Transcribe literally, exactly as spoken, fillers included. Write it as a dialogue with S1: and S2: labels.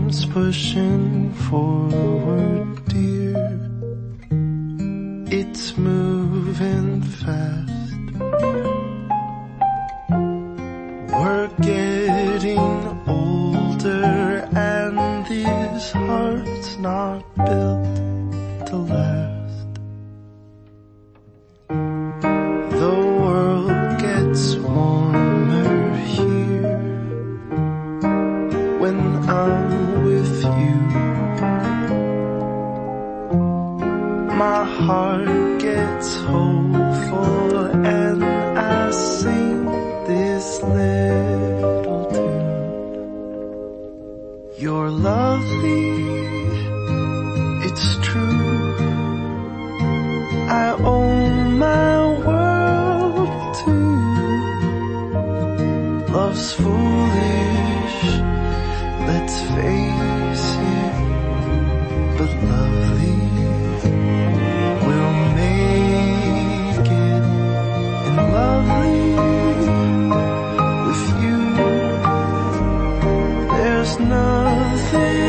S1: time's pushing forward, dear. It's moving fast. We're getting older and this heart's not built to last. The world gets warmer here when I'm with you. My heart gets hopeful and I sing this little tune. You're lovely, it's true. I owe my world to you. Love's foolish, let's face it, but lovely. We'll make it, and lovely with you. There's nothing